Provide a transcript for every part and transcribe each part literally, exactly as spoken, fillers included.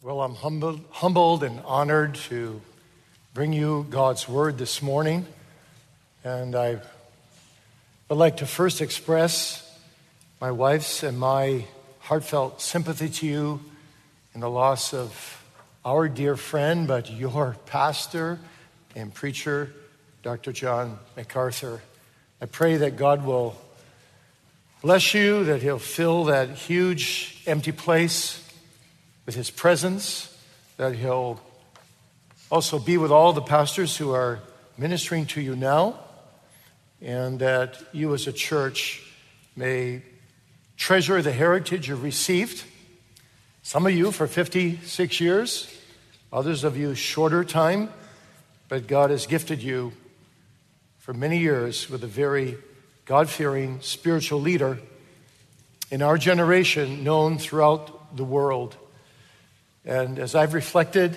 Well, I'm humbled, humbled and honored to bring you God's word this morning. And I would like to first express my wife's and my heartfelt sympathy to you in the loss of our dear friend, but your pastor and preacher, Doctor John MacArthur. I pray that God will bless you, that he'll fill that huge empty place with his presence, that he'll also be with all the pastors who are ministering to you now, and that you as a church may treasure the heritage you've received. Some of you for fifty-six years, others of you shorter time, but God has gifted you for many years with a very God-fearing spiritual leader in our generation, known throughout the world. And as I've reflected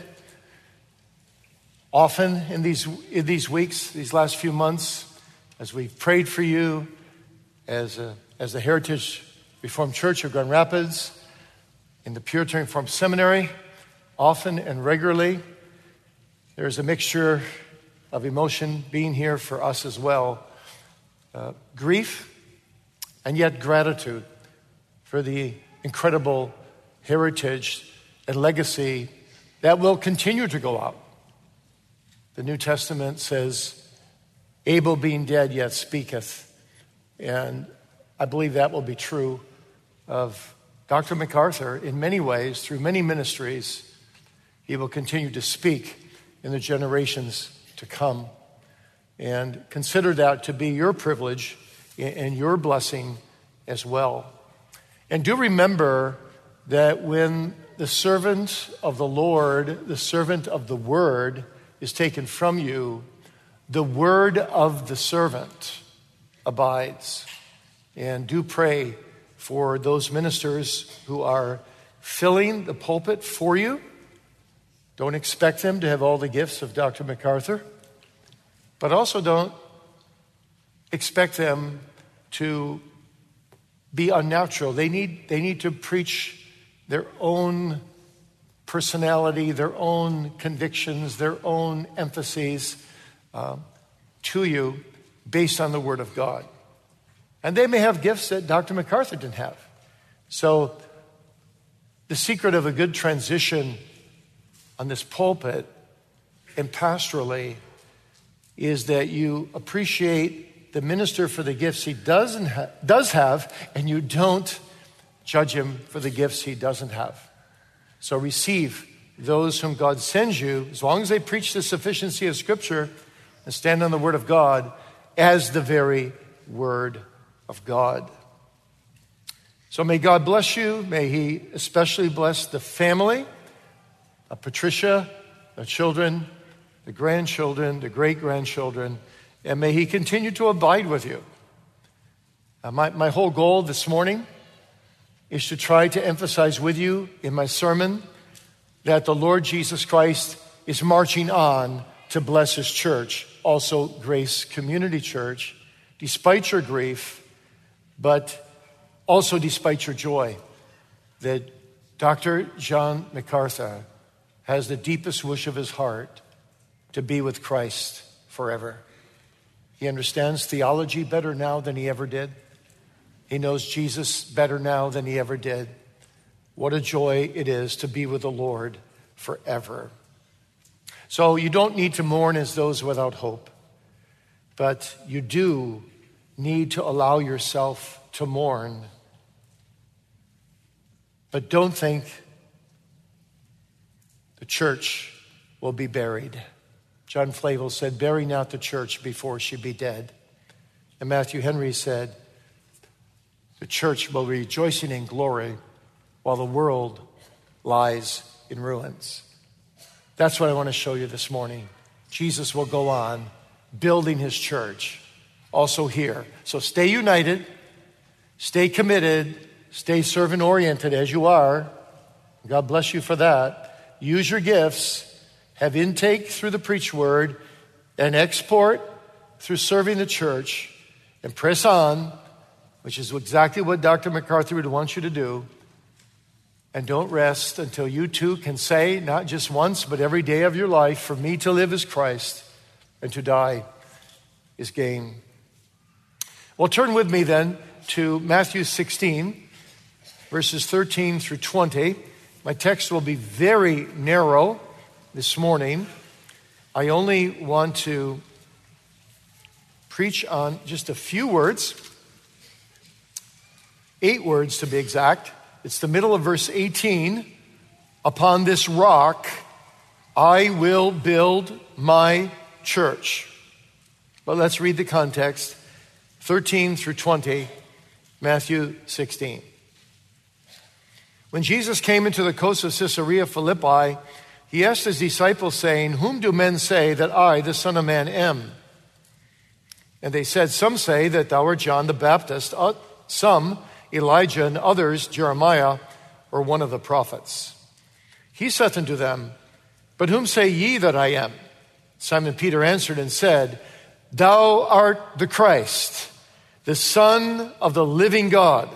often in these in these weeks, these last few months, as we've prayed for you, as a, as the Heritage Reformed Church of Grand Rapids, in the Puritan Reformed Seminary, often and regularly, there's a mixture of emotion being here for us as well. Uh, grief and yet gratitude for the incredible heritage and legacy that will continue to go out. The New Testament says, Abel being dead yet speaketh. And I believe that will be true of Doctor MacArthur in many ways, through many ministries. He will continue to speak in the generations to come. And consider that to be your privilege and your blessing as well. And do remember that when the servant of the Lord, the servant of the word, is taken from you, the word of the servant abides. And do pray for those ministers who are filling the pulpit for you. Don't expect them to have all the gifts of Doctor MacArthur, but also don't expect them to be unnatural. They need, they need to preach their own personality, their own convictions, their own emphases uh, to you based on the Word of God. And they may have gifts that Doctor MacArthur didn't have. So the secret of a good transition on this pulpit and pastorally is that you appreciate the minister for the gifts he doesn't ha- does have, and you don't judge him for the gifts he doesn't have. So receive those whom God sends you, as long as they preach the sufficiency of Scripture and stand on the Word of God as the very Word of God. So may God bless you. May He especially bless the family of Patricia, the children, the grandchildren, the great-grandchildren, and may He continue to abide with you. Uh, my, my whole goal this morning is to try to emphasize with you in my sermon that the Lord Jesus Christ is marching on to bless His church, also Grace Community Church, despite your grief, but also despite your joy, that Doctor John MacArthur has the deepest wish of his heart to be with Christ forever. He understands theology better now than he ever did. He knows Jesus better now than he ever did. What a joy it is to be with the Lord forever. So you don't need to mourn as those without hope, but you do need to allow yourself to mourn. But don't think the church will be buried. John Flavel said, "Bury not the church before she be dead." And Matthew Henry said, "The church will be rejoicing in glory while the world lies in ruins." That's what I want to show you this morning. Jesus will go on building His church also here. So stay united, stay committed, stay servant-oriented as you are. God bless you for that. Use your gifts, have intake through the preach word, and export through serving the church, and press on, which is exactly what Doctor MacArthur would want you to do. And don't rest until you too can say, not just once, but every day of your life, for me to live is Christ and to die is gain. Well, turn with me then to Matthew sixteen, verses thirteen through twenty. My text will be very narrow this morning. I only want to preach on just a few words, eight words to be exact. It's the middle of verse eighteen. Upon this rock, I will build my church. But let's read the context. thirteen through twenty, Matthew sixteen. When Jesus came into the coast of Caesarea Philippi, he asked his disciples, saying, "Whom do men say that I, the Son of Man, am?" And they said, "Some say that thou art John the Baptist, some Elijah, and others Jeremiah, or one of the prophets." He said unto them, "But whom say ye that I am?" Simon Peter answered and said, "Thou art the Christ, the Son of the living God."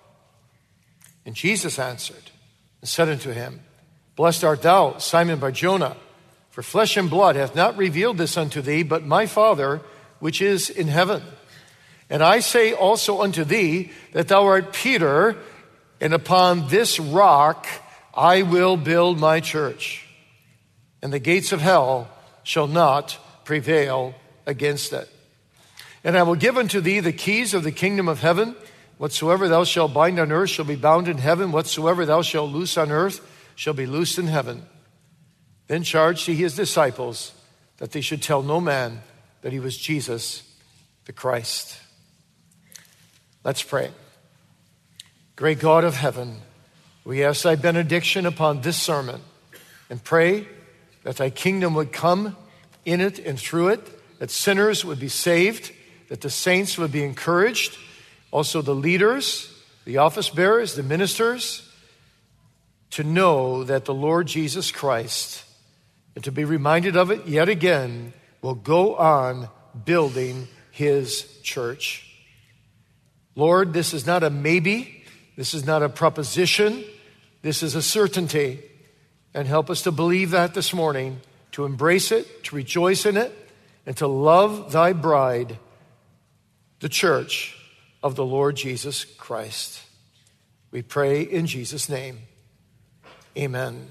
And Jesus answered and said unto him, "Blessed art thou, Simon Bar-Jonah, for flesh and blood hath not revealed this unto thee, but my Father which is in heaven. And I say also unto thee that thou art Peter, and upon this rock I will build my church, and the gates of hell shall not prevail against it. And I will give unto thee the keys of the kingdom of heaven. Whatsoever thou shalt bind on earth shall be bound in heaven. Whatsoever thou shalt loose on earth shall be loosed in heaven." Then charged he his disciples that they should tell no man that he was Jesus the Christ. Let's pray. Great God of heaven, we ask thy benediction upon this sermon and pray that thy kingdom would come in it and through it, that sinners would be saved, that the saints would be encouraged, also the leaders, the office bearers, the ministers, to know that the Lord Jesus Christ, and to be reminded of it yet again, will go on building his church. Lord, this is not a maybe. This is not a proposition. This is a certainty. And help us to believe that this morning, to embrace it, to rejoice in it, and to love thy bride, the church of the Lord Jesus Christ. We pray in Jesus' name. Amen.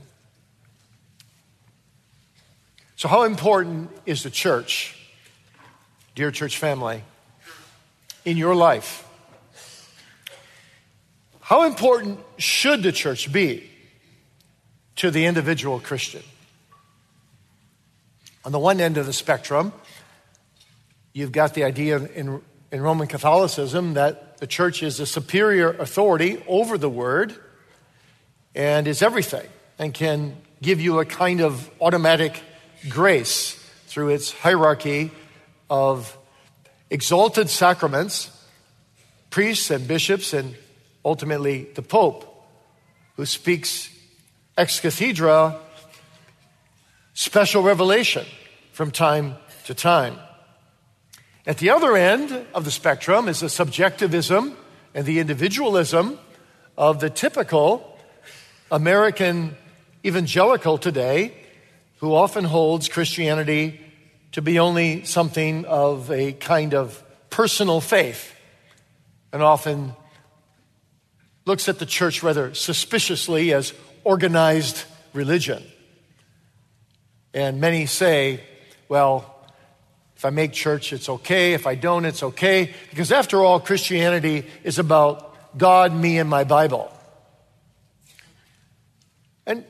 So how important is the church, dear church family, in your life? How important should the church be to the individual Christian? On the one end of the spectrum, you've got the idea in, in Roman Catholicism that the church is a superior authority over the word and is everything and can give you a kind of automatic grace through its hierarchy of exalted sacraments, priests and bishops, and ultimately the Pope, who speaks ex cathedra, special revelation from time to time. At the other end of the spectrum is the subjectivism and the individualism of the typical American evangelical today, who often holds Christianity to be only something of a kind of personal faith, and often looks at the church rather suspiciously as organized religion. And many say, well, if I make church, it's okay. If I don't, it's okay. Because after all, Christianity is about God, me, and my Bible. And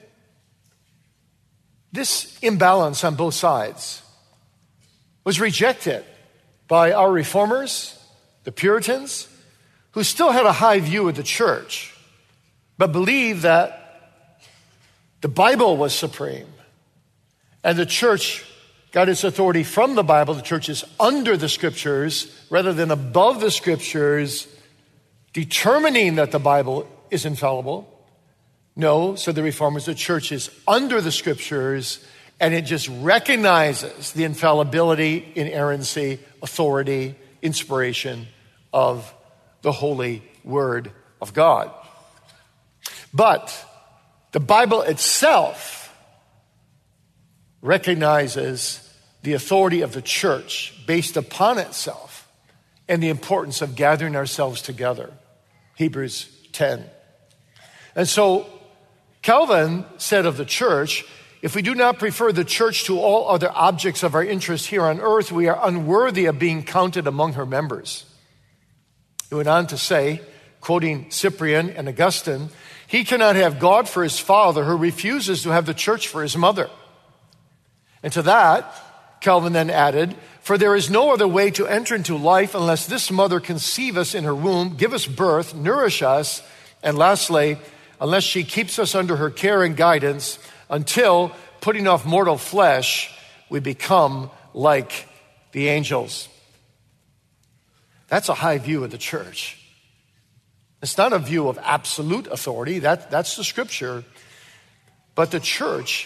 this imbalance on both sides was rejected by our reformers, the Puritans, who still had a high view of the church, but believed that the Bible was supreme. And the church got its authority from the Bible. The church is under the scriptures rather than above the scriptures, determining that the Bible is infallible. No, so the reformers, the church is under the scriptures, and it just recognizes the infallibility, inerrancy, authority, inspiration of the holy word of God. But The Bible itself recognizes the authority of the church based upon itself and the importance of gathering ourselves together. Hebrews ten. And so Calvin said of the church, if we do not prefer the church to all other objects of our interest here on earth, we are unworthy of being counted among her members. He went on to say, quoting Cyprian and Augustine, he cannot have God for his father who refuses to have the church for his mother. And to that, Calvin then added, for there is no other way to enter into life unless this mother conceive us in her womb, give us birth, nourish us, and lastly, unless she keeps us under her care and guidance until, putting off mortal flesh, we become like the angels. That's a high view of the church. It's not a view of absolute authority. That, that's the scripture. But the church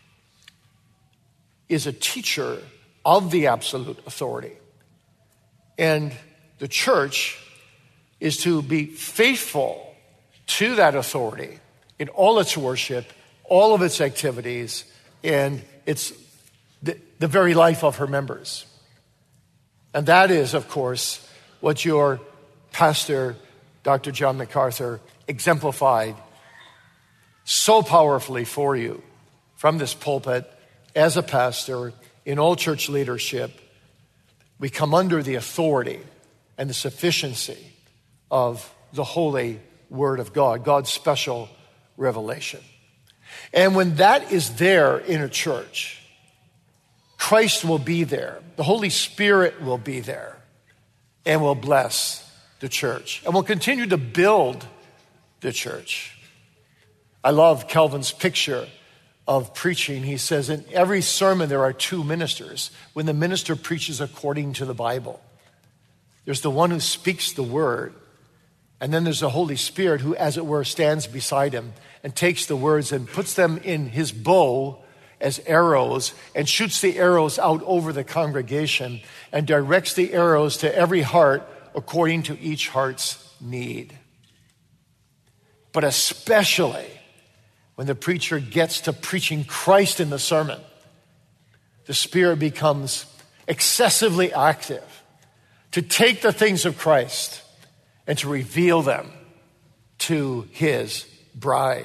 is a teacher of the absolute authority. And the church is to be faithful to that authority in all its worship, all of its activities, and it's the, the very life of her members. And that is, of course, what your pastor, Doctor John MacArthur, exemplified so powerfully for you from this pulpit as a pastor in all church leadership. We come under the authority and the sufficiency of the holy Word of God, God's special revelation. And when that is there in a church, Christ will be there. The Holy Spirit will be there and will bless the church and will continue to build the church. I love Calvin's picture of preaching. He says in every sermon there are two ministers. When the minister preaches according to the Bible, there's the one who speaks the word, and then there's the Holy Spirit who, as it were, stands beside him and takes the words and puts them in his bow as arrows and shoots the arrows out over the congregation and directs the arrows to every heart according to each heart's need. But especially when the preacher gets to preaching Christ in the sermon, the Spirit becomes excessively active to take the things of Christ and to reveal them to his bride.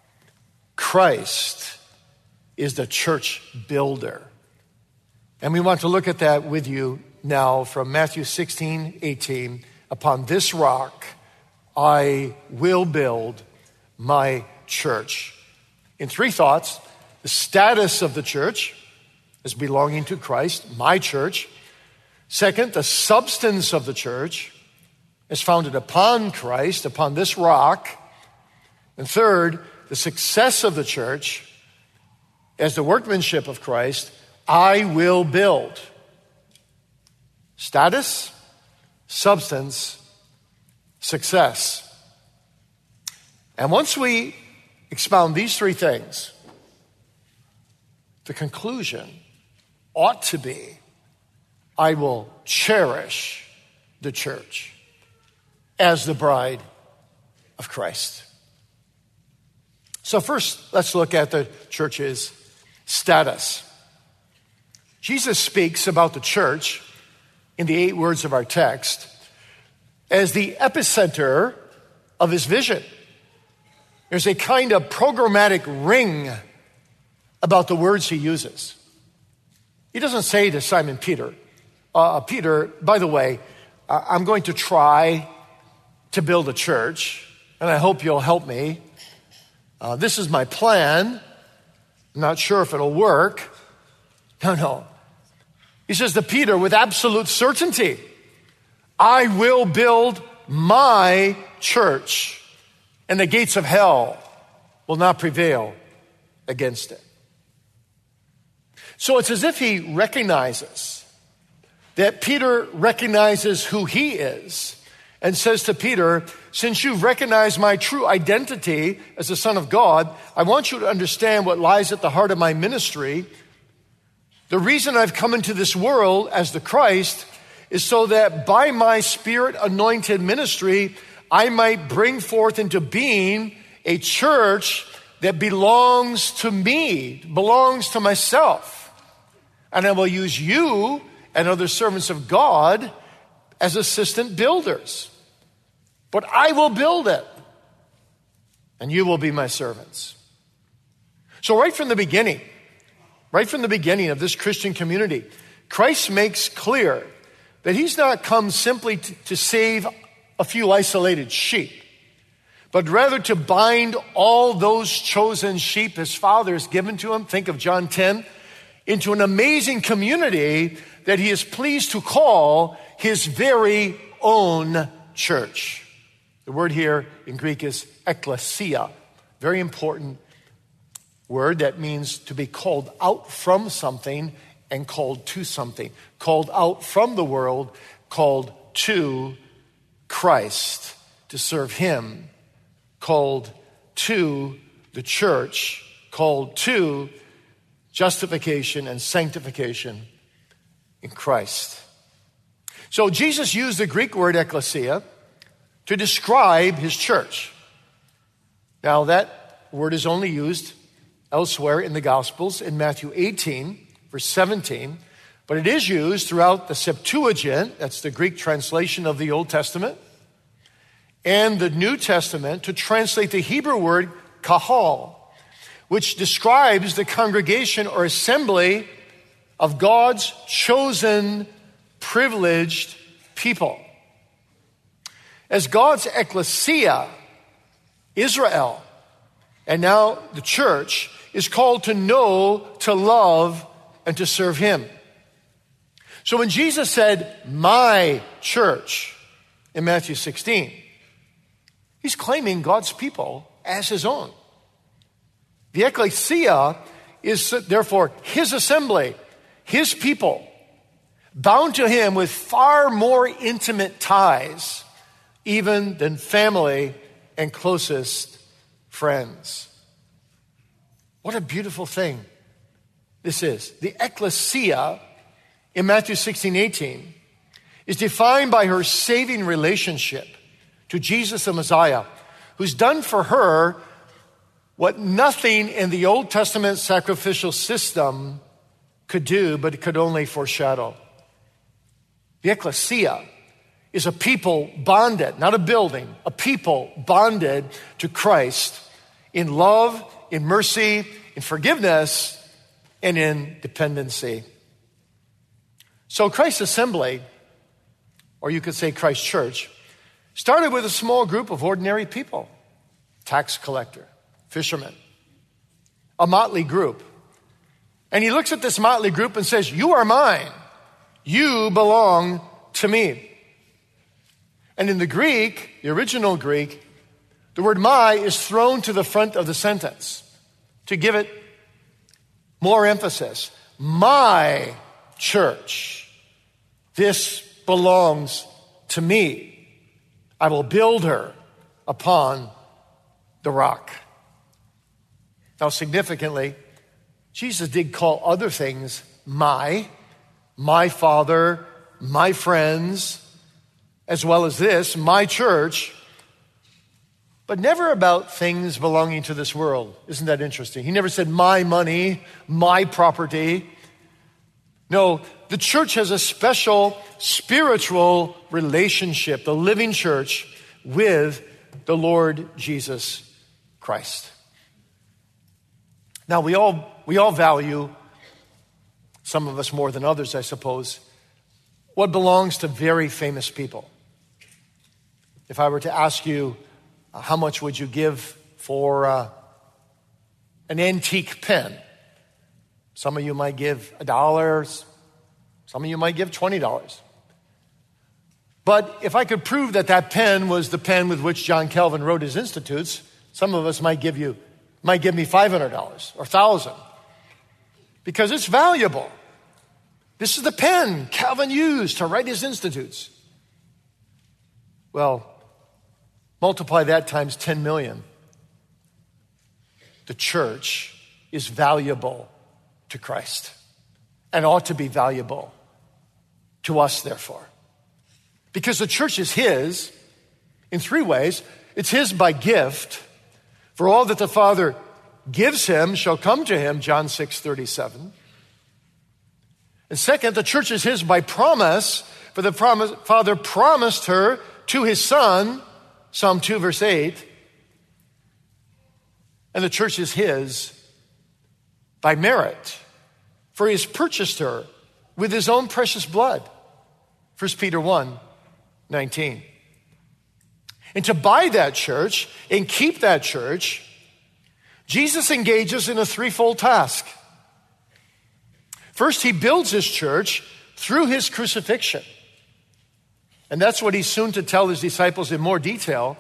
Christ is the church builder. And we want to look at that with you now from Matthew sixteen, eighteen. Upon this rock I will build my church. In three thoughts: the status of the church as belonging to Christ, my church. Second, the substance of the church is founded upon Christ, upon this rock. And third, the success of the church as the workmanship of Christ, I will build. Status, substance, success. And once we expound these three things, the conclusion ought to be, I will cherish the church as the bride of Christ. So first, let's look at the church's status. Jesus speaks about the church in the eight words of our text as the epicenter of his vision. There's a kind of programmatic ring about the words he uses. He doesn't say to Simon Peter, uh, Peter, by the way, uh, I'm going to try to build a church, and I hope you'll help me. Uh, this is my plan. I'm not sure if it'll work. No, no. He says to Peter with absolute certainty, I will build my church, and the gates of hell will not prevail against it. So it's as if he recognizes that Peter recognizes who he is and says to Peter, since you've recognized my true identity as the Son of God, I want you to understand what lies at the heart of my ministry. The reason I've come into this world as the Christ is so that by my Spirit anointed ministry, I might bring forth into being a church that belongs to me, belongs to myself. And I will use you and other servants of God as assistant builders. But I will build it, and you will be my servants. So right from the beginning, right from the beginning of this Christian community, Christ makes clear that he's not come simply to, to save a few isolated sheep, but rather to bind all those chosen sheep his Father has given to him, think of John ten, into an amazing community that he is pleased to call his very own church. The word here in Greek is ekklesia, very important word that means to be called out from something and called to something. Called out from the world, called to Christ, to serve him. Called to the church, called to justification and sanctification in Christ. So Jesus used the Greek word ekklesia to describe his church. Now that word is only used elsewhere in the Gospels, in Matthew eighteen, verse seventeen, but it is used throughout the Septuagint, that's the Greek translation of the Old Testament, and the New Testament to translate the Hebrew word kahal, which describes the congregation or assembly of God's chosen, privileged people. As God's ekklesia, Israel, and now the church, is called to know, to love, and to serve him. So when Jesus said, my church, in Matthew sixteen, he's claiming God's people as his own. The ekklesia is therefore his assembly, his people, bound to him with far more intimate ties even than family and closest friends. What a beautiful thing this is. The ekklesia in Matthew sixteen eighteen is defined by her saving relationship to Jesus the Messiah, who's done for her what nothing in the Old Testament sacrificial system could do, but it could only foreshadow. The ekklesia is a people bonded, not a building, a people bonded to Christ in love, in mercy, in forgiveness, and in dependency. So Christ's assembly, or you could say Christ's church, started with a small group of ordinary people, tax collector, fishermen, a motley group. And he looks at this motley group and says, you are mine. You belong to me. And in the Greek, the original Greek, the word my is thrown to the front of the sentence to give it more emphasis. My church, this belongs to me. I will build her upon the rock. Now, significantly, Jesus did call other things my, my Father, my friends, as well as this, my church, but never about things belonging to this world. Isn't that interesting? He never said my money, my property. No, the church has a special spiritual relationship, the living church, with the Lord Jesus Christ. Now, we all we all value, some of us more than others, I suppose, what belongs to very famous people. If I were to ask you, uh, how much would you give for uh, an antique pen? Some of you might give a dollar. Some of you might give twenty dollars. But if I could prove that that pen was the pen with which John Calvin wrote his Institutes, some of us might give you, might give me five hundred dollars or one thousand dollars. Because it's valuable. This is the pen Calvin used to write his Institutes. Well, multiply that times ten million. The church is valuable to Christ and ought to be valuable to us, therefore. Because the church is his in three ways. It's his by gift for all that the Father gives him shall come to him, John six thirty-seven. And second, the church is his by promise, for the promise, Father promised her to his Son, Psalm two, verse eight. And the church is his by merit, for he has purchased her with his own precious blood, First Peter one nineteen. And to buy that church and keep that church, Jesus engages in a threefold task. First, he builds his church through his crucifixion. And that's what he's soon to tell his disciples in more detail,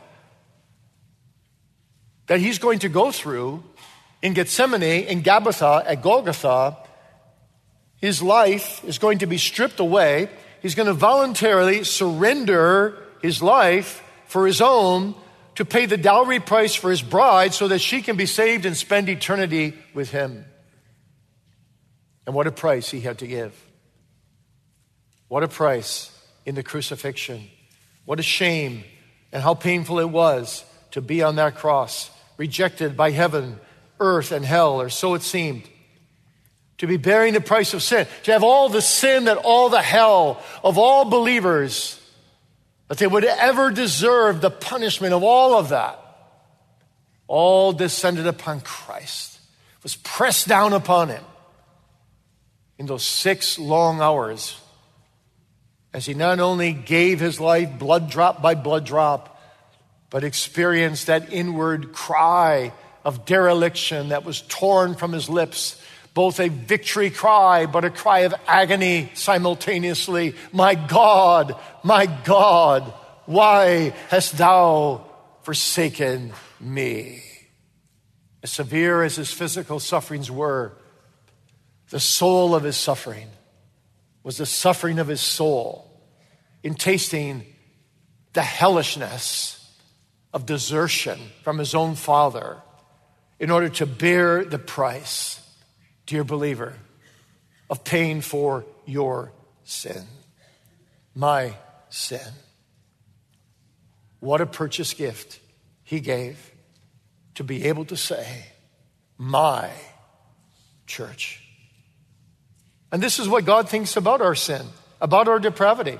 that he's going to go through in Gethsemane, in Gabbatha, at Golgotha. His life is going to be stripped away. He's going to voluntarily surrender his life for his own to pay the dowry price for his bride so that she can be saved and spend eternity with him. And what a price he had to give. What a price in the crucifixion. What a shame and how painful it was to be on that cross, rejected by heaven, earth, and hell, or so it seemed. To be bearing the price of sin, to have all the sin that all the hell of all believers, that they would ever deserve the punishment of all of that, all descended upon Christ, was pressed down upon him in those six long hours as he not only gave his life blood drop by blood drop, but experienced that inward cry of dereliction that was torn from his lips, both a victory cry, but a cry of agony simultaneously. My God, my God, why hast thou forsaken me? As severe as his physical sufferings were, the soul of his suffering was the suffering of his soul in tasting the hellishness of desertion from his own Father in order to bear the price, dear believer, of paying for your sin, my sin. What a purchase gift he gave to be able to say, my church. And this is what God thinks about our sin, about our depravity.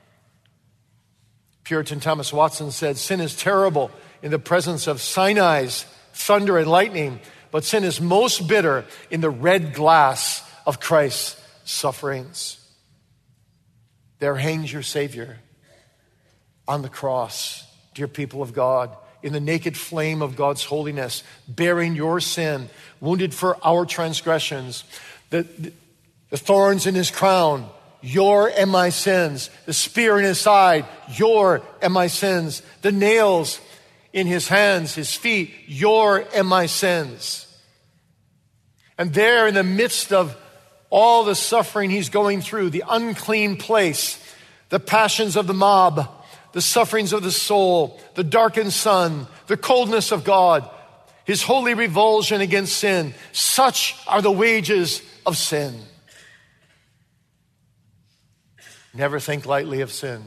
Puritan Thomas Watson said, sin is terrible in the presence of Sinai's thunder and lightning, but sin is most bitter in the red glass of Christ's sufferings. There hangs your Savior on the cross, dear people of God, in the naked flame of God's holiness, bearing your sin, wounded for our transgressions, the, the, the thorns in his crown, your and my sins, the spear in his side, your and my sins, the nails in his hands, his feet, your and my sins. And there in the midst of all the suffering he's going through, the unclean place, the passions of the mob, the sufferings of the soul, the darkened sun, the coldness of God, his holy revulsion against sin, such are the wages of sin. Never think lightly of sin.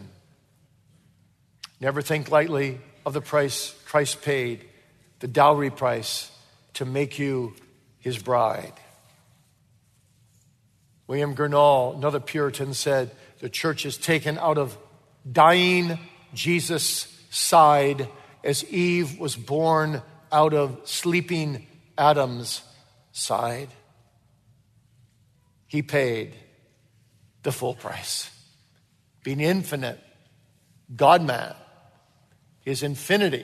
Never think lightly of the price Christ paid, the dowry price to make you his bride. William Gurnall, another Puritan, said, the church is taken out of dying Jesus' side as Eve was born out of sleeping Adam's side. He paid the full price. Being infinite, God-man, his infinity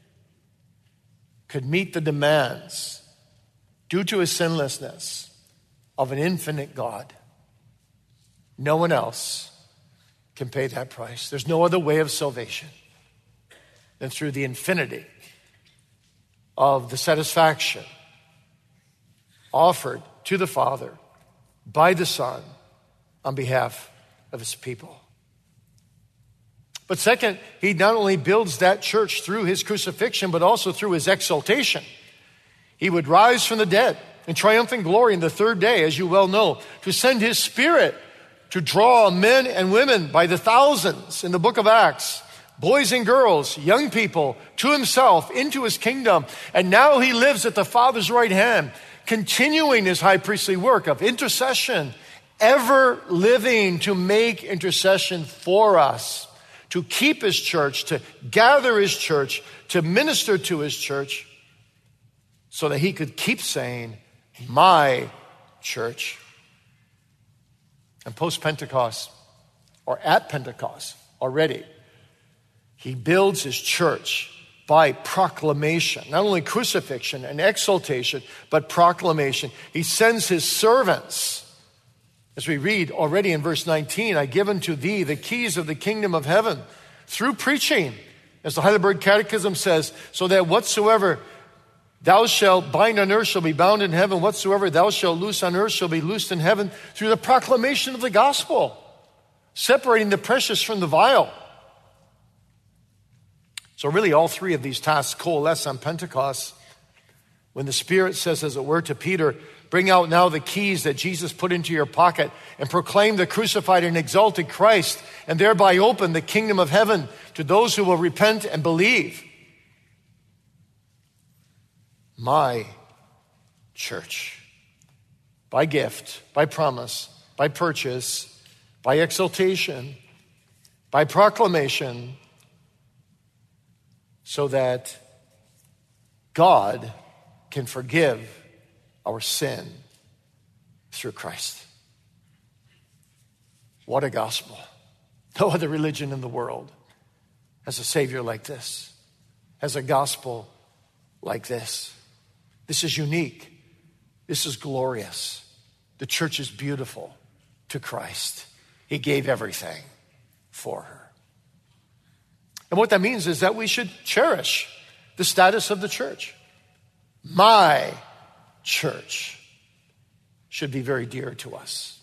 could meet the demands due to his sinlessness of an infinite God. No one else can pay that price. There's no other way of salvation than through the infinity of the satisfaction offered to the Father by the Son on behalf of his people. But second, he not only builds that church through his crucifixion, but also through his exaltation. He would rise from the dead in triumphant glory in the third day, as you well know, to send his Spirit to draw men and women by the thousands in the book of Acts boys and girls, young people, to himself, into his kingdom. And now he lives at the Father's right hand, continuing his high priestly work of intercession, ever living to make intercession for us, to keep his church, to gather his church, to minister to his church, so that he could keep saying, my church. And post-Pentecost, or at Pentecost already, he builds his church by proclamation, not only crucifixion and exaltation, but proclamation. He sends his servants. As we read already in verse nineteen, I give unto thee the keys of the kingdom of heaven through preaching, as the Heidelberg Catechism says, so that whatsoever thou shalt bind on earth shall be bound in heaven, whatsoever thou shalt loose on earth shall be loosed in heaven, through the proclamation of the gospel, separating the precious from the vile. So really all three of these tasks coalesce on Pentecost, when the Spirit says, as it were, to Peter, bring out now the keys that Jesus put into your pocket and proclaim the crucified and exalted Christ, and thereby open the kingdom of heaven to those who will repent and believe. My church, by gift, by promise, by purchase, by exaltation, by proclamation, so that God can forgive our sin through Christ. What a gospel. No other religion in the world has a Savior like this, has a gospel like this. This is unique. This is glorious. The church is beautiful to Christ. He gave everything for her. And what that means is that we should cherish the status of the church. My church should be very dear to us.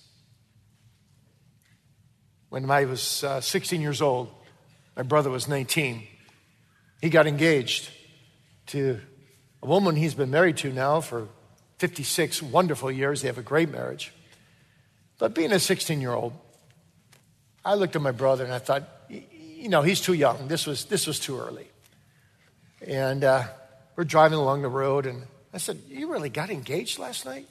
When I was uh, sixteen years old, my brother was nineteen. He got engaged to a woman he's been married to now for fifty-six wonderful years. They have a great marriage. But being a sixteen-year-old, I looked at my brother and I thought, you know, he's too young. This was this was too early. And uh, we're driving along the road, and I said, you really got engaged last night?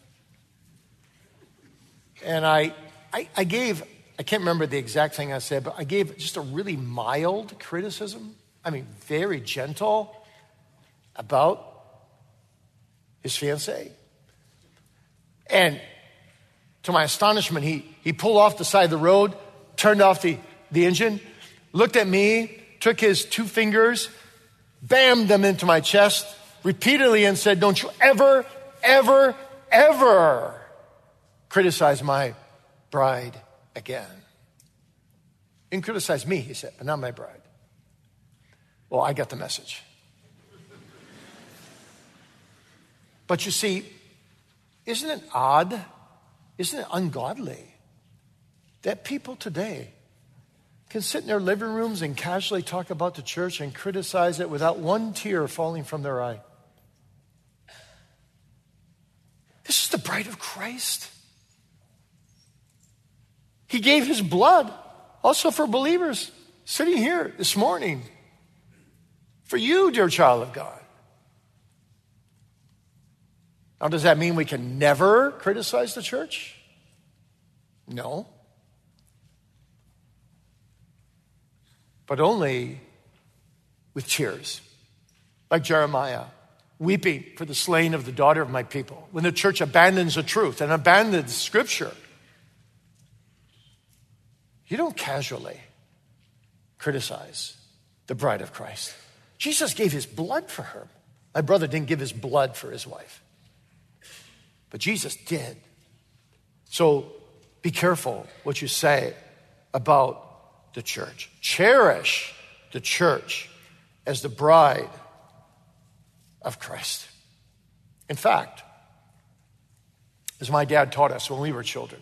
And I, I, I gave, I can't remember the exact thing I said, but I gave just a really mild criticism. I mean, very gentle about his fiancée. And to my astonishment, he, he pulled off the side of the road, turned off the, the engine, looked at me, took his two fingers, bammed them into my chest repeatedly and said, don't you ever, ever, ever criticize my bride again. You can criticize me, he said, but not my bride. Well, I got the message. But you see, isn't it odd, isn't it ungodly that people today can sit in their living rooms and casually talk about the church and criticize it without one tear falling from their eye? This is the bride of Christ. He gave his blood also for believers sitting here this morning. For you, dear child of God. Now, does that mean we can never criticize the church? No. But only with tears, like Jeremiah, weeping for the slain of the daughter of my people. When the church abandons the truth and abandons Scripture, you don't casually criticize the bride of Christ. Jesus gave his blood for her. My brother didn't give his blood for his wife, but Jesus did. So be careful what you say about the church. Cherish the church as the bride of Christ. In fact, as my dad taught us when we were children,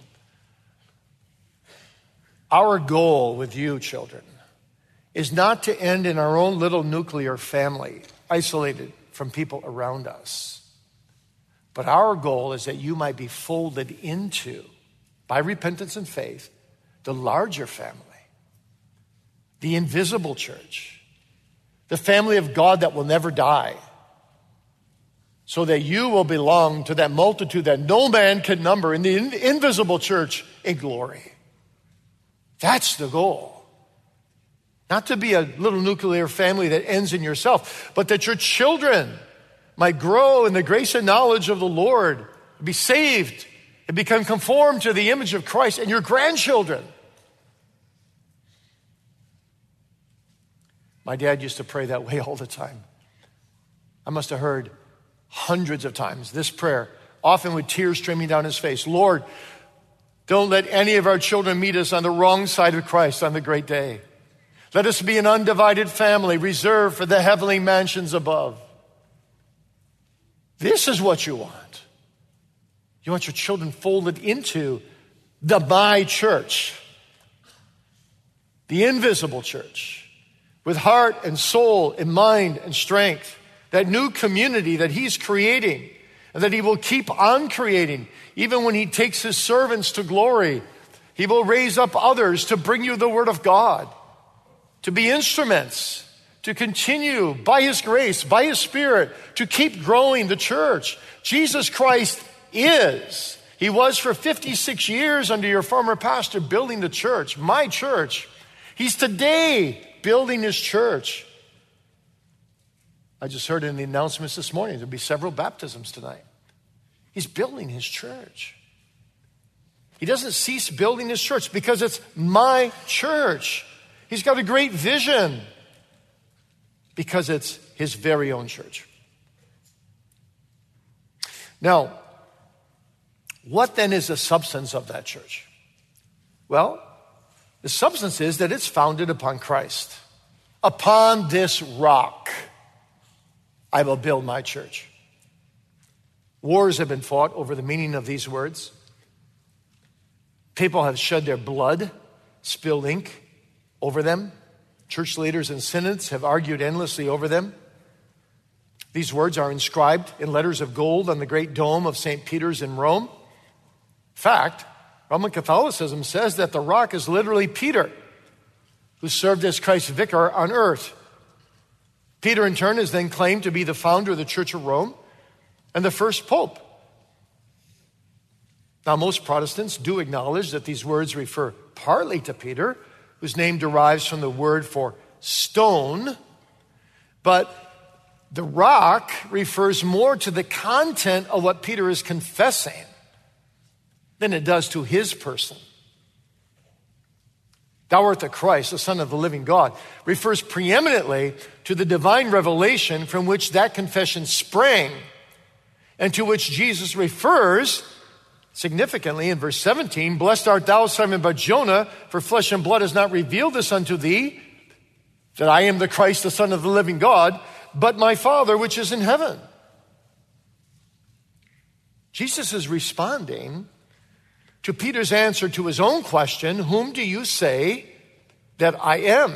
our goal with you children is not to end in our own little nuclear family, isolated from people around us. But our goal is that you might be folded into, by repentance and faith, the larger family the invisible church, the family of God that will never die, so that you will belong to that multitude that no man can number in the in- invisible church in glory. That's the goal. Not to be a little nuclear family that ends in yourself, but that your children might grow in the grace and knowledge of the Lord, be saved, and become conformed to the image of Christ, and your grandchildren. My dad used to pray that way all the time. I must have heard hundreds of times this prayer, often with tears streaming down his face. Lord, don't let any of our children meet us on the wrong side of Christ on the great day. Let us be an undivided family reserved for the heavenly mansions above. This is what you want. You want your children folded into the my church, the invisible church, with heart and soul and mind and strength, that new community that he's creating and that he will keep on creating. Even when he takes his servants to glory, he will raise up others to bring you the word of God, to be instruments, to continue by his grace, by his Spirit, to keep growing the church. Jesus Christ is. He was for fifty-six years under your former pastor building the church, my church. He's today building his church. I just heard in the announcements this morning there'll be several baptisms tonight. He's building his church. He doesn't cease building his church because it's my church. He's got a great vision because it's his very own church. Now, what then is the substance of that church? Well, the substance is that it's founded upon Christ. Upon this rock, I will build my church. Wars have been fought over the meaning of these words. People have shed their blood, spilled ink over them. Church leaders and synods have argued endlessly over them. These words are inscribed in letters of gold on the great dome of Saint Peter's in Rome. In fact, Roman Catholicism says that the rock is literally Peter, who served as Christ's vicar on earth. Peter, in turn, is then claimed to be the founder of the Church of Rome and the first pope. Now, most Protestants do acknowledge that these words refer partly to Peter, whose name derives from the word for stone, but the rock refers more to the content of what Peter is confessing than it does to his person. Thou art the Christ, the Son of the living God, refers preeminently to the divine revelation from which that confession sprang and to which Jesus refers significantly in verse seventeen. Blessed art thou, Simon Bar-Jonah, for flesh and blood has not revealed this unto thee, that I am the Christ, the Son of the living God, but my Father which is in heaven. Jesus is responding to Peter's answer to his own question, whom do you say that I am?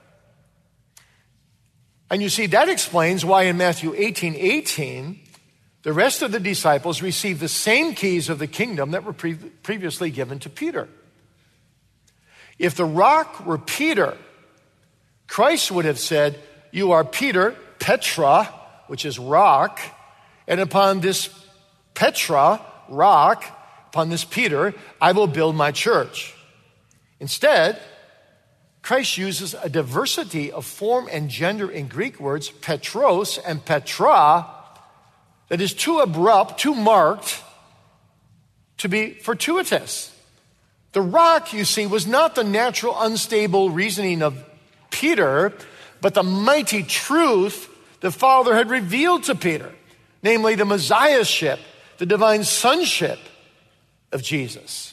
And you see, that explains why in Matthew eighteen eighteen, the rest of the disciples received the same keys of the kingdom that were pre- previously given to Peter. If the rock were Peter, Christ would have said, you are Peter, Petra, which is rock, and upon this Petra, rock, upon this Peter, I will build my church. Instead, Christ uses a diversity of form and gender in Greek words, Petros and Petra, that is too abrupt, too marked to be fortuitous. The rock, you see, was not the natural, unstable reasoning of Peter, but the mighty truth the Father had revealed to Peter, namely the Messiahship, the divine sonship of Jesus.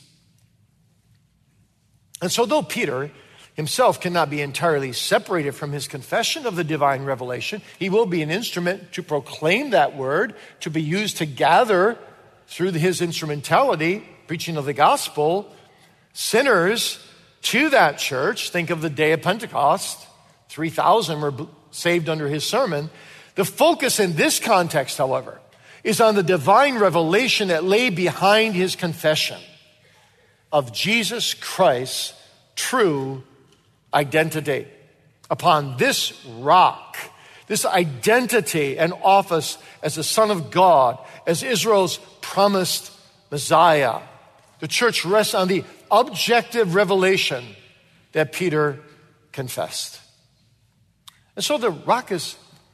And so though Peter himself cannot be entirely separated from his confession of the divine revelation, he will be an instrument to proclaim that word, to be used to gather through his instrumentality, preaching of the gospel, sinners to that church. Think of the day of Pentecost. three thousand were saved under his sermon. The focus in this context, however, is on the divine revelation that lay behind his confession of Jesus Christ's true identity. Upon this rock, this identity and office as the Son of God, as Israel's promised Messiah, the church rests on the objective revelation that Peter confessed. And so the rock is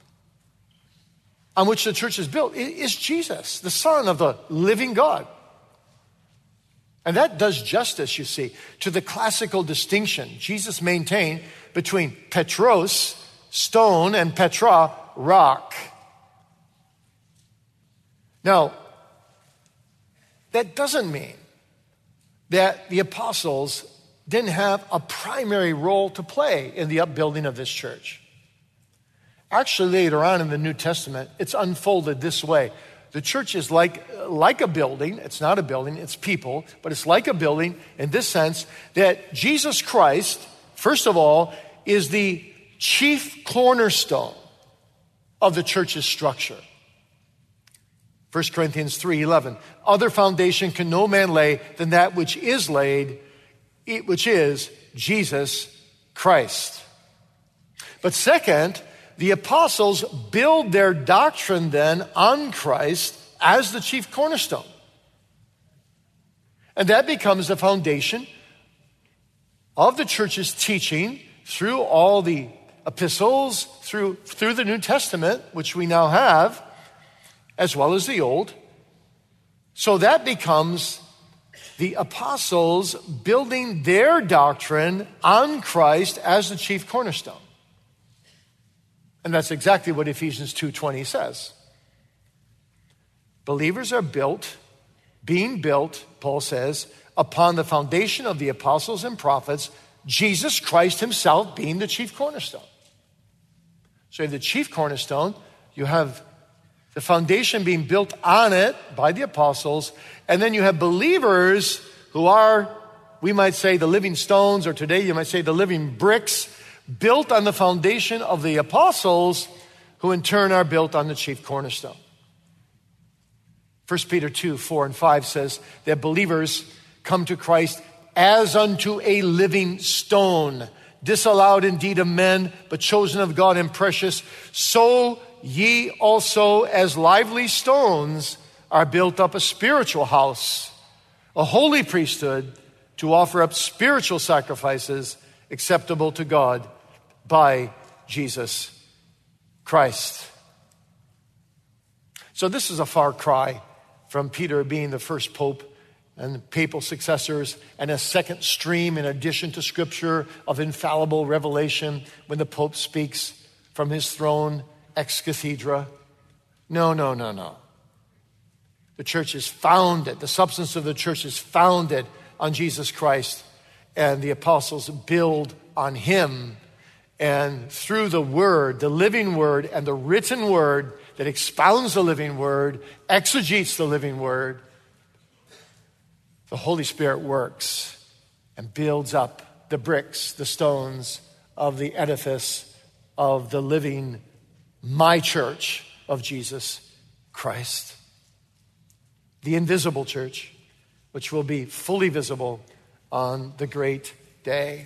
on which the church is built is Jesus, the Son of the living God. And that does justice, you see, to the classical distinction Jesus maintained between Petros, stone, and Petra, rock. Now, that doesn't mean that the apostles didn't have a primary role to play in the upbuilding of this church. Actually, later on in the New Testament, it's unfolded this way. The church is like, like a building. It's not a building, it's people, but it's like a building in this sense that Jesus Christ, first of all, is the chief cornerstone of the church's structure. First Corinthians three eleven, other foundation can no man lay than that which is laid, which is Jesus Christ. But second, the apostles build their doctrine then on Christ as the chief cornerstone. And that becomes the foundation of the church's teaching through all the epistles, through, through the New Testament, which we now have, as well as the Old. So that becomes the apostles building their doctrine on Christ as the chief cornerstone. And that's exactly what Ephesians two twenty says. Believers are built, being built, Paul says, upon the foundation of the apostles and prophets, Jesus Christ himself being the chief cornerstone. So you have the chief cornerstone, you have the foundation being built on it by the apostles, and then you have believers who are, we might say, the living stones, or today you might say the living bricks, built on the foundation of the apostles, who in turn are built on the chief cornerstone. First Peter two, four and five says that believers come to Christ as unto a living stone, disallowed indeed of men, but chosen of God and precious. So ye also as lively stones are built up a spiritual house, a holy priesthood, to offer up spiritual sacrifices acceptable to God by Jesus Christ. So this is a far cry from Peter being the first pope and papal successors and a second stream in addition to Scripture of infallible revelation when the Pope speaks from his throne ex cathedra. No, no, no, no. The church is founded, the substance of the church is founded on Jesus Christ, and the apostles build on him. And through the word, the living word, and the written word that expounds the living word, exegetes the living word, the Holy Spirit works and builds up the bricks, the stones of the edifice of the living, my church of Jesus Christ. The invisible church, which will be fully visible on the great day.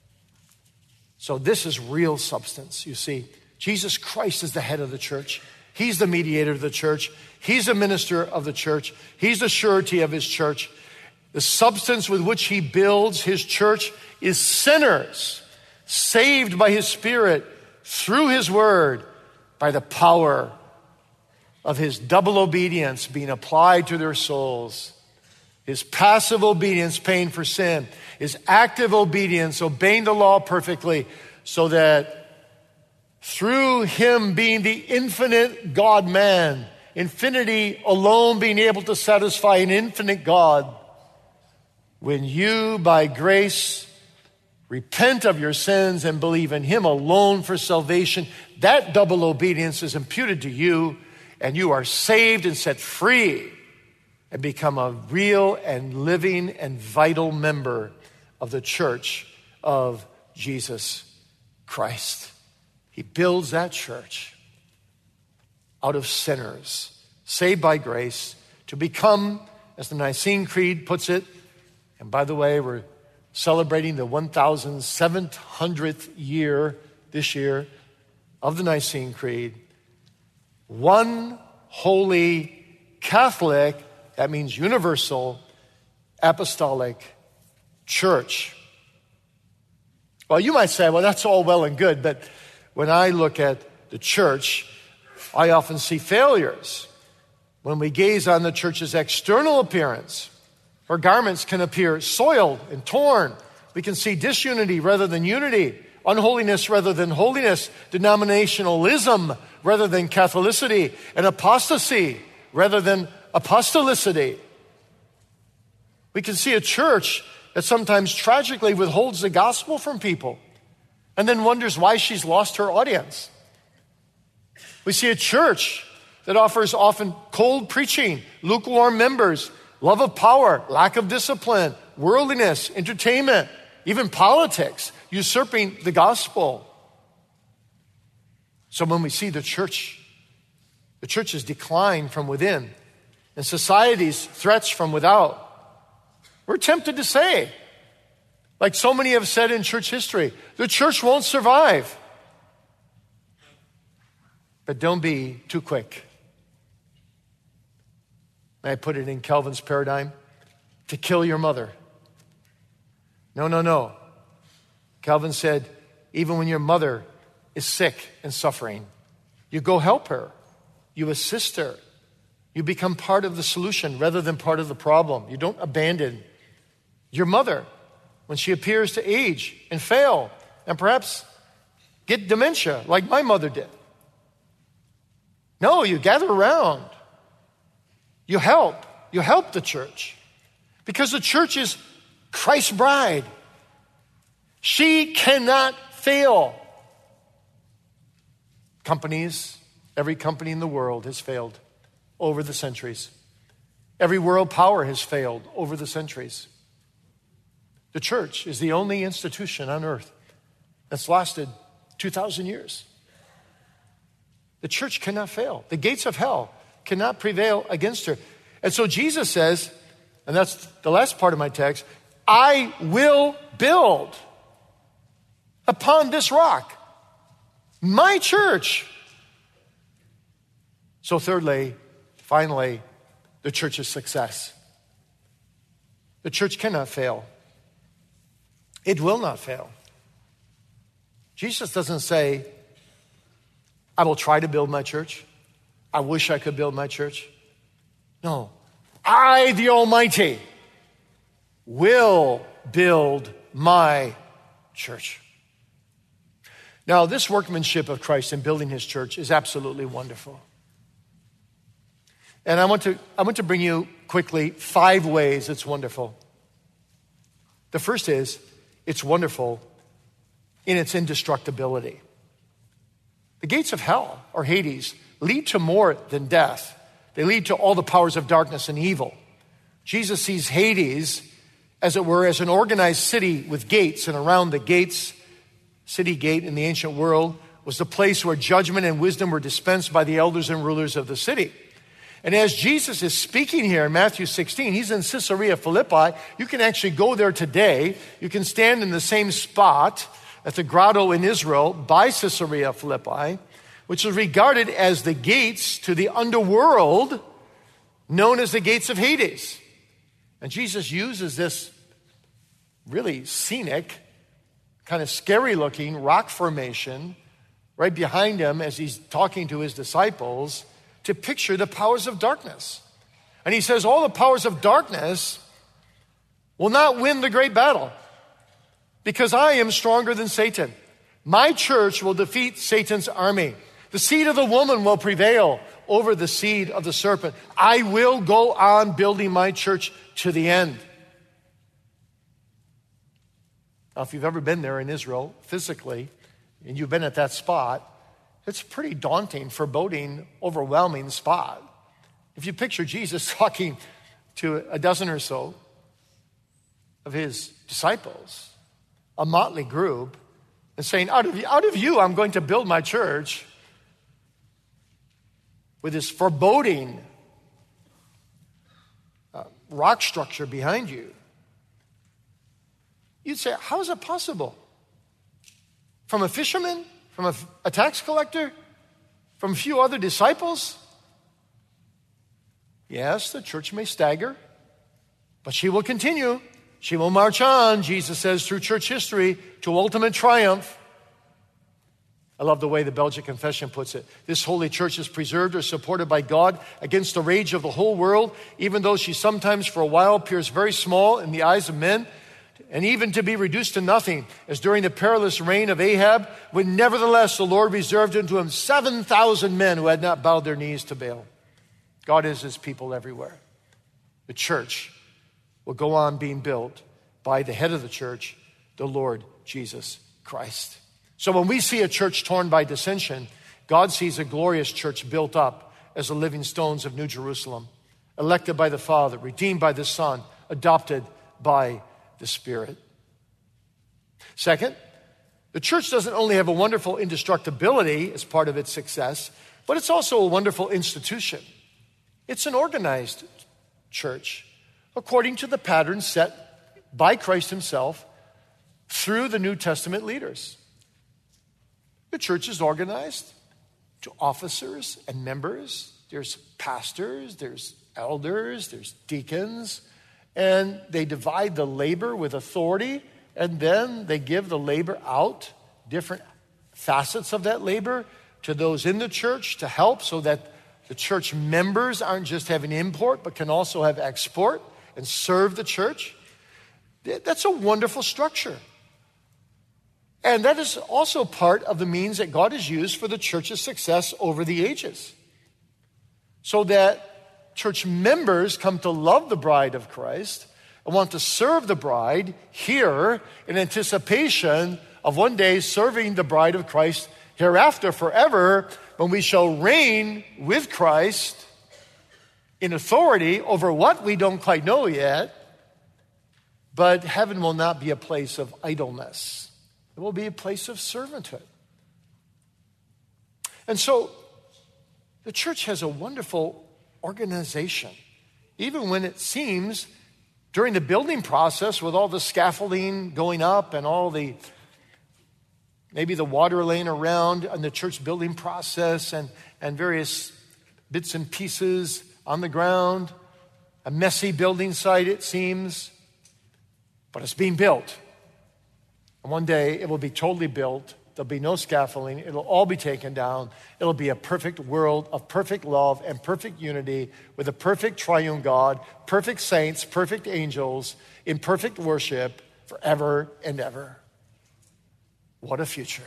So this is real substance, you see. Jesus Christ is the head of the church. He's the mediator of the church. He's the minister of the church. He's the surety of his church. The substance with which he builds his church is sinners saved by his Spirit through his word by the power of his double obedience being applied to their souls. His passive obedience paying for sin. His active obedience obeying the law perfectly, so that through him being the infinite God-man, infinity alone being able to satisfy an infinite God, when you by grace repent of your sins and believe in him alone for salvation, that double obedience is imputed to you, and you are saved and set free and become a real and living and vital member of the church of Jesus Christ. He builds that church out of sinners, saved by grace, to become, as the Nicene Creed puts it, and by the way, we're celebrating the one thousand seven hundredth year this year of the Nicene Creed. One holy Catholic, that means universal, apostolic church. Well, you might say, well, that's all well and good, but when I look at the church, I often see failures. When we gaze on the church's external appearance, her garments can appear soiled and torn. We can see disunity rather than unity, unholiness rather than holiness, denominationalism rather than Catholicity, and apostasy rather than apostolicity. We can see a church that sometimes tragically withholds the gospel from people and then wonders why she's lost her audience. We see a church that offers often cold preaching, lukewarm members, love of power, lack of discipline, worldliness, entertainment, even politics, usurping the gospel. So when we see the church, the church's decline from within and society's threats from without, we're tempted to say, like so many have said in church history, the church won't survive. But don't be too quick. May I put it in Calvin's paradigm? To kill your mother. No, no, no. Calvin said, even when your mother is sick and suffering, you go help her. You assist her. You become part of the solution rather than part of the problem. You don't abandon your mother when she appears to age and fail and perhaps get dementia like my mother did. No, you gather around. You help. You help the church. Because the church is Christ's bride. She cannot fail. Companies, every company in the world has failed over the centuries. Every world power has failed over the centuries. The church is the only institution on earth that's lasted two thousand years. The church cannot fail. The gates of hell cannot prevail against her. And so Jesus says, and that's the last part of my text, I will build upon this rock my church. So thirdly, finally, the church's success. The church cannot fail. It will not fail. Jesus doesn't say, I will try to build my church. I wish I could build my church. No. I, the Almighty, will build my church. Now, this workmanship of Christ in building his church is absolutely wonderful. And I want to, I want to bring you quickly five ways it's wonderful. The first is, it's wonderful in its indestructibility. The gates of hell, or Hades, lead to more than death. They lead to all the powers of darkness and evil. Jesus sees Hades, as it were, as an organized city with gates, and around the gates, city gate in the ancient world, was the place where judgment and wisdom were dispensed by the elders and rulers of the city. And as Jesus is speaking here in Matthew sixteen, he's in Caesarea Philippi. You can actually go there today. You can stand in the same spot at the grotto in Israel by Caesarea Philippi, which is regarded as the gates to the underworld, known as the gates of Hades. And Jesus uses this really scenic, kind of scary-looking rock formation right behind him as he's talking to his disciples to picture the powers of darkness. And he says all the powers of darkness will not win the great battle because I am stronger than Satan. My church will defeat Satan's army. The seed of the woman will prevail over the seed of the serpent. I will go on building my church to the end. Now, if you've ever been there in Israel physically, and you've been at that spot, it's a pretty daunting, foreboding, overwhelming spot. If you picture Jesus talking to a dozen or so of his disciples, a motley group, and saying, out of you, out of you I'm going to build my church, with this foreboding uh, rock structure behind you, you'd say, how is it possible? From a fisherman From a, a tax collector? From a few other disciples? Yes, the church may stagger, but she will continue. She will march on, Jesus says, through church history to ultimate triumph. I love the way the Belgic Confession puts it. This holy church is preserved or supported by God against the rage of the whole world, even though she sometimes for a while appears very small in the eyes of men, and even to be reduced to nothing, as during the perilous reign of Ahab, when nevertheless the Lord reserved unto him seven thousand men who had not bowed their knees to Baal. God is his people everywhere. The church will go on being built by the head of the church, the Lord Jesus Christ. So when we see a church torn by dissension, God sees a glorious church built up as the living stones of New Jerusalem, elected by the Father, redeemed by the Son, adopted by the Spirit. Second, the church doesn't only have a wonderful indestructibility as part of its success, but it's also a wonderful institution. It's an organized church according to the pattern set by Christ himself through the New Testament leaders. The church is organized to officers and members. There's pastors, there's elders, there's deacons, and they divide the labor with authority, and then they give the labor out, different facets of that labor, to those in the church to help so that the church members aren't just having import, but can also have export and serve the church. That's a wonderful structure. And that is also part of the means that God has used for the church's success over the ages. So that church members come to love the bride of Christ and want to serve the bride here in anticipation of one day serving the bride of Christ hereafter forever, when we shall reign with Christ in authority over what we don't quite know yet. But heaven will not be a place of idleness. It will be a place of servanthood. And so the church has a wonderful organization, even when it seems during the building process with all the scaffolding going up and all the, maybe the water laying around in the church building process and, and various bits and pieces on the ground, a messy building site it seems, but it's being built. And one day it will be totally built. There'll be no scaffolding. It'll all be taken down. It'll be a perfect world of perfect love and perfect unity with a perfect triune God, perfect saints, perfect angels, in perfect worship forever and ever. What a future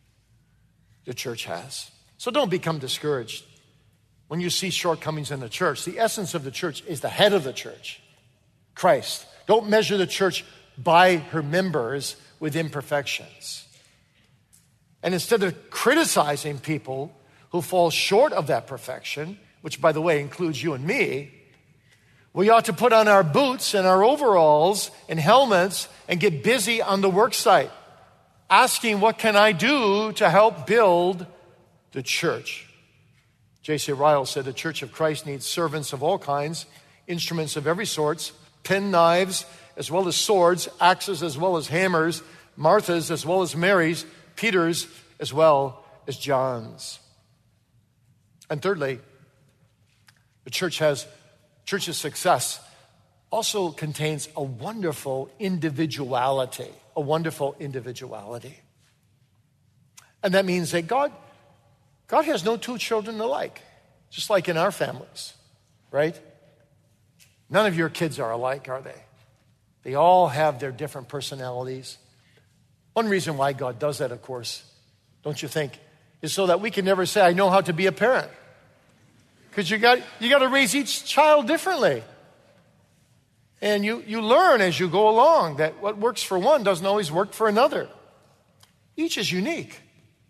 the church has. So don't become discouraged when you see shortcomings in the church. The essence of the church is the head of the church, Christ. Don't measure the church by her members with imperfections. And instead of criticizing people who fall short of that perfection, which by the way includes you and me, we ought to put on our boots and our overalls and helmets and get busy on the work site, asking, what can I do to help build the church? J C Ryle said the Church of Christ needs servants of all kinds, instruments of every sort, pen knives as well as swords, axes as well as hammers, Marthas as well as Marys, Peters as well as Johns. And thirdly, the church has, church's success also contains a wonderful individuality, a wonderful individuality. And that means that God, God has no two children alike, just like in our families, right? None of your kids are alike, are they? They all have their different personalities. One reason why God does that, of course, don't you think, is so that we can never say, I know how to be a parent. Because you got you got to raise each child differently. And you, you learn as you go along that what works for one doesn't always work for another. Each is unique.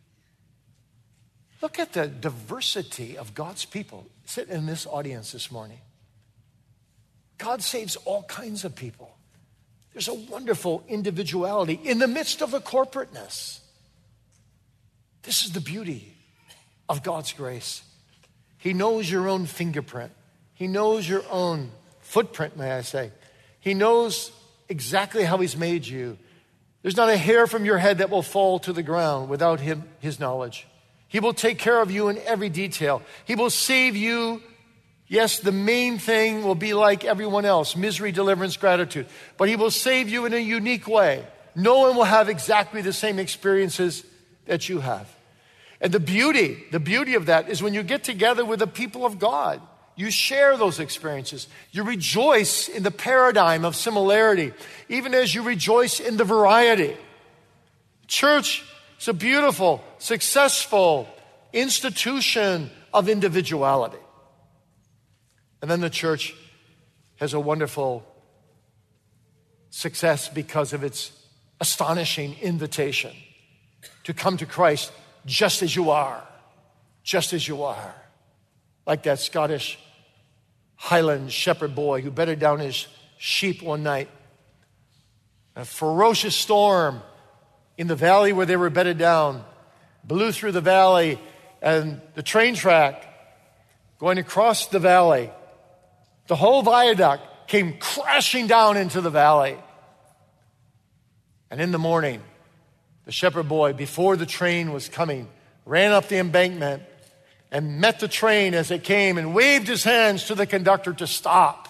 Look at the diversity of God's people sitting in this audience this morning. God saves all kinds of people. There's a wonderful individuality in the midst of the corporateness. This is the beauty of God's grace. He knows your own fingerprint. He knows your own footprint, may I say. He knows exactly how he's made you. There's not a hair from your head that will fall to the ground without him, his knowledge. He will take care of you in every detail. He will save you. Yes, the main thing will be like everyone else, misery, deliverance, gratitude. But he will save you in a unique way. No one will have exactly the same experiences that you have. And the beauty, the beauty of that is when you get together with the people of God, you share those experiences. You rejoice in the paradigm of similarity, even as you rejoice in the variety. Church is a beautiful, successful institution of individuality. And then the church has a wonderful success because of its astonishing invitation to come to Christ just as you are, just as you are. Like that Scottish Highland shepherd boy who bedded down his sheep one night. A ferocious storm in the valley where they were bedded down blew through the valley, and the train track going across the valley, the whole viaduct came crashing down into the valley. And in the morning, the shepherd boy, before the train was coming, ran up the embankment and met the train as it came and waved his hands to the conductor to stop.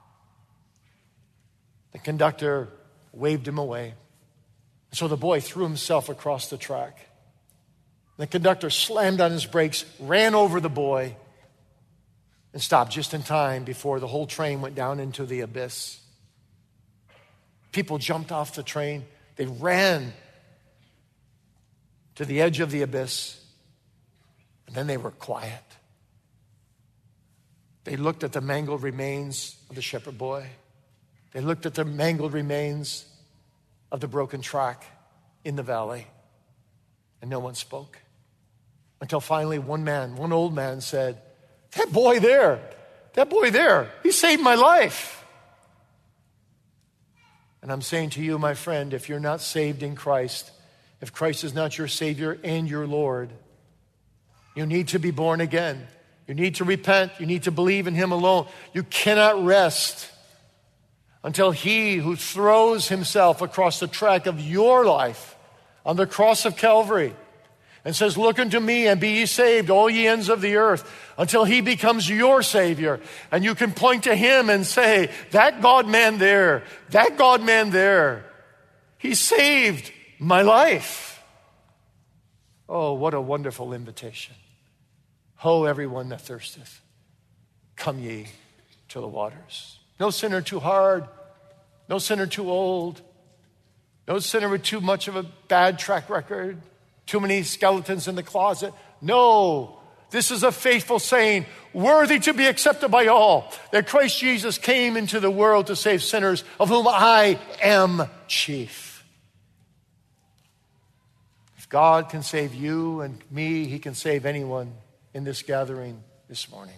The conductor waved him away. So the boy threw himself across the track. The conductor slammed on his brakes, ran over the boy, and stopped just in time before the whole train went down into the abyss. People jumped off the train. They ran to the edge of the abyss, and then they were quiet. They looked at the mangled remains of the shepherd boy. They looked at the mangled remains of the broken track in the valley, and no one spoke. Until finally one man, one old man said, "That boy there, that boy there, he saved my life." And I'm saying to you, my friend, if you're not saved in Christ, if Christ is not your Savior and your Lord, you need to be born again. You need to repent. You need to believe in Him alone. You cannot rest until He who throws Himself across the track of your life on the cross of Calvary and says, "Look unto me and be ye saved, all ye ends of the earth," until He becomes your Savior. And you can point to Him and say, "That God-man there, that God-man there, He saved my life." Oh, what a wonderful invitation. Ho, everyone that thirsteth, come ye to the waters. No sinner too hard, no sinner too old, no sinner with too much of a bad track record, too many skeletons in the closet. No, this is a faithful saying, worthy to be accepted by all, that Christ Jesus came into the world to save sinners, of whom I am chief. If God can save you and me, He can save anyone in this gathering this morning.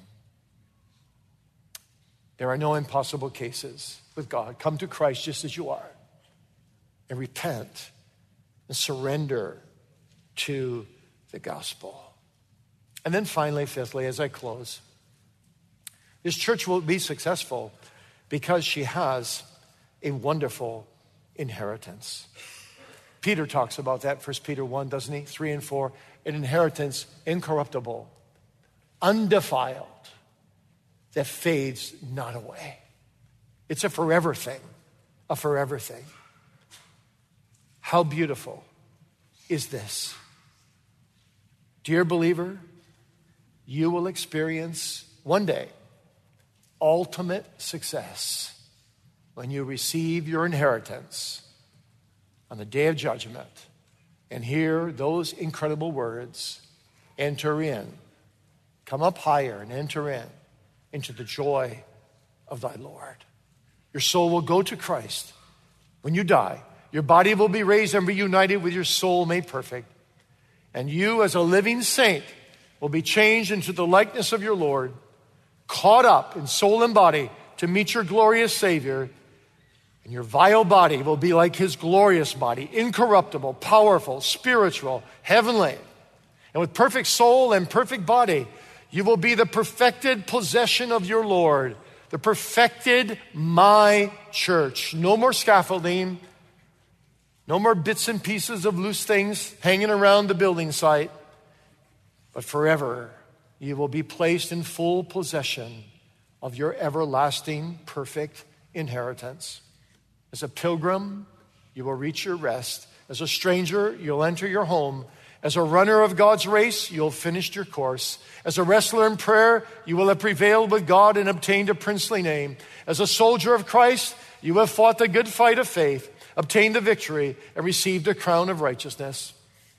There are no impossible cases with God. Come to Christ just as you are and repent and surrender to the gospel. And then finally, fifthly, as I close, this church will be successful because she has a wonderful inheritance. Peter talks about that, First Peter one, doesn't he? three and four, an inheritance incorruptible, undefiled, that fades not away. It's a forever thing, a forever thing. How beautiful is this? Dear believer, you will experience one day ultimate success when you receive your inheritance on the day of judgment and hear those incredible words, "Enter in." Come up higher and enter in into the joy of thy Lord. Your soul will go to Christ when you die. Your body will be raised and reunited with your soul made perfect. And you, as a living saint, will be changed into the likeness of your Lord, caught up in soul and body to meet your glorious Savior. And your vile body will be like His glorious body, incorruptible, powerful, spiritual, heavenly. And with perfect soul and perfect body, you will be the perfected possession of your Lord, the perfected my church. No more scaffolding, No more bits and pieces of loose things hanging around the building site, but forever you will be placed in full possession of your everlasting, perfect inheritance. As a pilgrim, you will reach your rest. As a stranger, you'll enter your home. As a runner of God's race, you'll have finished your course. As a wrestler in prayer, you will have prevailed with God and obtained a princely name. As a soldier of Christ, you have fought the good fight of faith, obtained the victory, and received a crown of righteousness.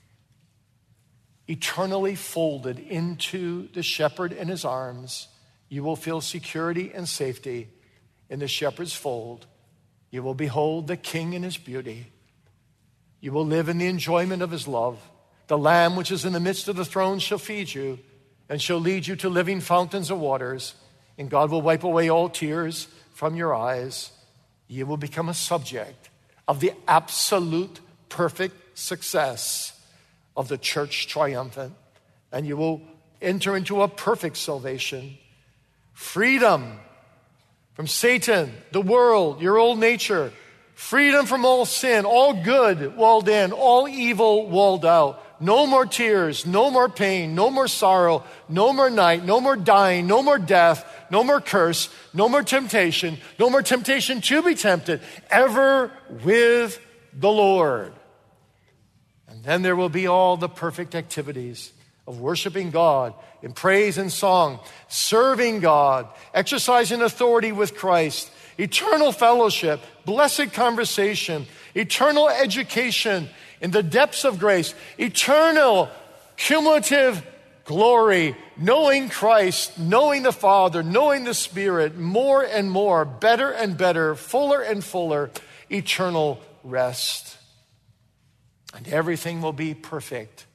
Eternally folded into the shepherd in his arms, you will feel security and safety in the shepherd's fold. You will behold the King in his beauty. You will live in the enjoyment of his love. The Lamb which is in the midst of the throne shall feed you and shall lead you to living fountains of waters. And God will wipe away all tears from your eyes. You will become a subject of the absolute perfect success of the church triumphant. And you will enter into a perfect salvation. Freedom from Satan, the world, your old nature. Freedom from all sin, all good walled in, all evil walled out. No more tears, no more pain, no more sorrow, no more night, no more dying, no more death, no more curse, no more temptation, no more temptation to be tempted, ever with the Lord. And then there will be all the perfect activities of worshiping God in praise and song, serving God, exercising authority with Christ, eternal fellowship, blessed conversation, eternal education in the depths of grace, eternal cumulative glory, knowing Christ, knowing the Father, knowing the Spirit, more and more, better and better, fuller and fuller, eternal rest. And everything will be perfect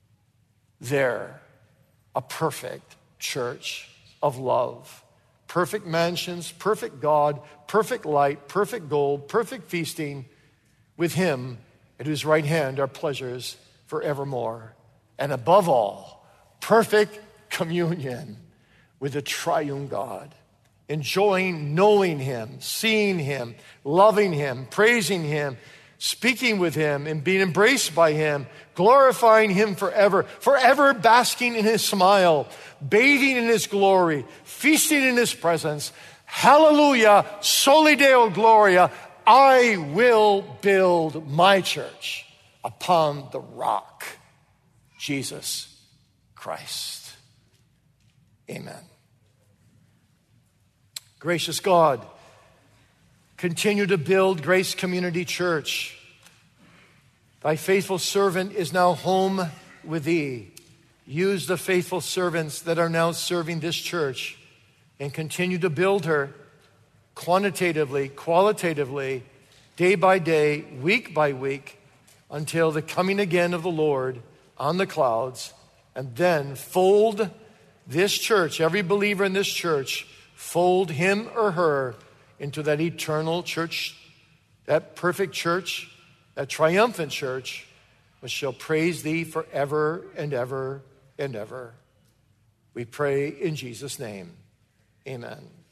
there, a perfect church of love. Perfect mansions, perfect God, perfect light, perfect gold, perfect feasting with him at whose right hand are pleasures forevermore. And above all, perfect communion with the triune God. Enjoying knowing him, seeing him, loving him, praising him, speaking with him and being embraced by him, glorifying him forever, forever basking in his smile, bathing in his glory, feasting in his presence. Hallelujah, soli Deo Gloria. I will build my church upon the rock, Jesus Christ. Amen. Gracious God, continue to build Grace Community Church. Thy faithful servant is now home with thee. Use the faithful servants that are now serving this church and continue to build her quantitatively, qualitatively, day by day, week by week, until the coming again of the Lord on the clouds, and then fold this church, every believer in this church, fold him or her into that eternal church, that perfect church, that triumphant church, which shall praise thee forever and ever and ever. We pray in Jesus' name. Amen.